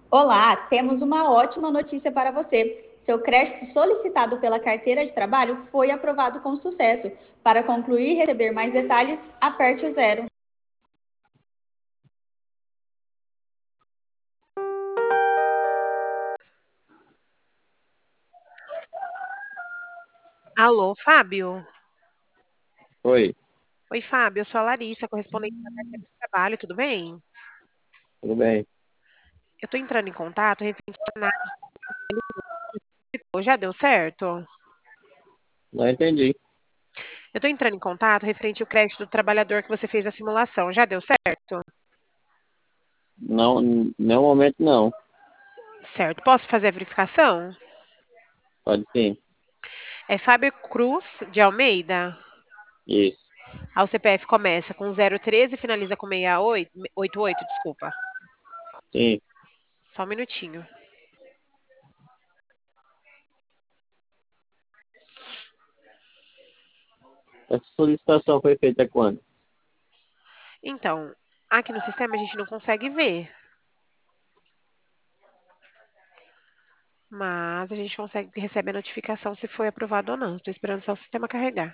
Olá, temos uma ótima notícia para você. Seu crédito solicitado pela carteira de trabalho foi aprovado com sucesso. Para concluir e receber mais detalhes, aperte o zero. Alô, Fábio? Oi, Oi, Fábio, eu sou a Larissa, correspondente da carteira de trabalho, tudo bem? tudo bem? Eu estou entrando em contato referente à análise. Já deu certo? Não entendi. Eu estou entrando em contato referente ao crédito do trabalhador que você fez a simulação. Já deu certo? Não, no momento não. Certo. Posso fazer a verificação? Pode sim. É Fábio Cruz de Almeida. Isso. O CPF começa com 013 e finaliza com 6888, desculpa. Sim. Só um minutinho. Essa solicitação foi feita quando? Então, aqui no sistema a gente não consegue ver, mas a gente consegue receber a notificação se foi aprovado ou não. Estou esperando só o sistema carregar.